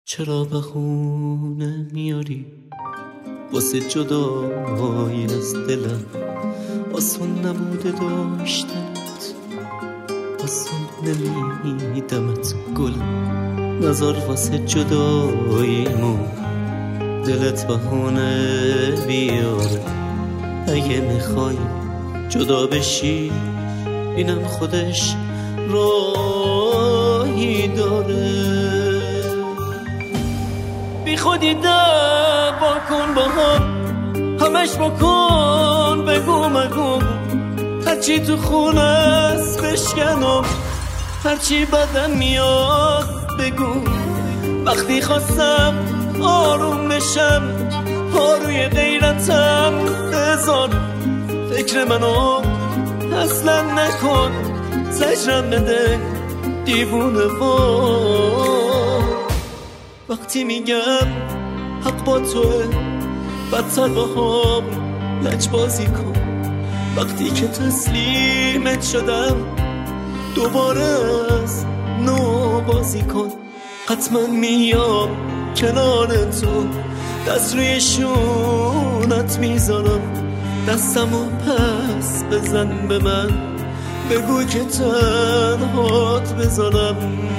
چرا بهونه میاری واسه جدایی از دلم؟ آسون نبوده داشتنت، آسون نمیدمت گلم. نظر واسه جداییمون دلت بهونه بیاره. اگه میخوای جدا بشی اینم خودش راهی داره. بی خودی دعوا کن با هم، همش بکن بگو مگو. هرچی تو خونه است بشکنم، هرچی بدم میاد بگو. وقتی خواستم آروم بشم پا روی غیرتم بذار. فکر منو اصلا نکن، زجرم بده دیوونه وقتی میگم حق با توه بدتر با هم لجبازی کن. وقتی که تسلیمت شدم دوباره از نو بازی کن. حتما میام کنار تو، دست روی شونت میذارم. دستمو پس بزن به من، بگو که تنهات بذارم.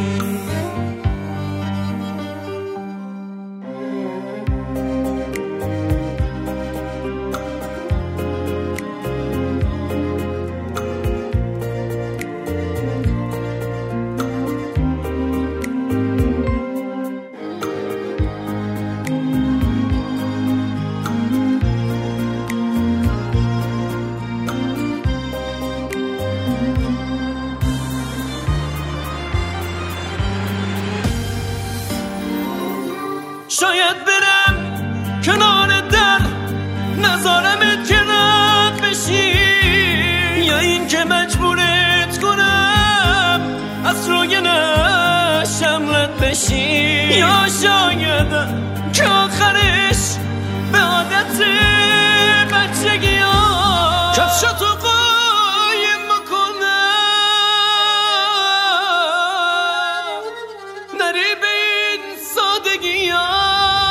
شاید برم کنار در نذارمت که رد بشی، یا این که مجبورت کنم از روی نشم رد بشی، یا شایدم که آخرش به عادت بچگی ها کفشاتو قایم بکنم نری به این سادگی ها.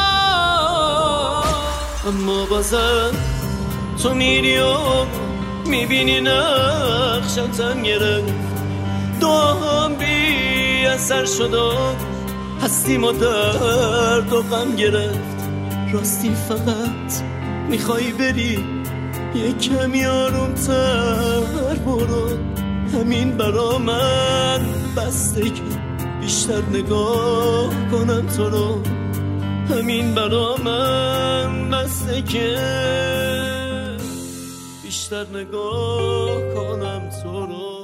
اما بازم تو میری و میبینی نقشتم گرفت. دعام بی اثر شد و هستیم و درد و غم گرفت. راستی فقط میخوای بری یه کمی آرومتر برو. همین برا من بسته که بیشتر نگاه کنم تو رو. همین برا من بسته که بیشتر نگاه کنم تو رو.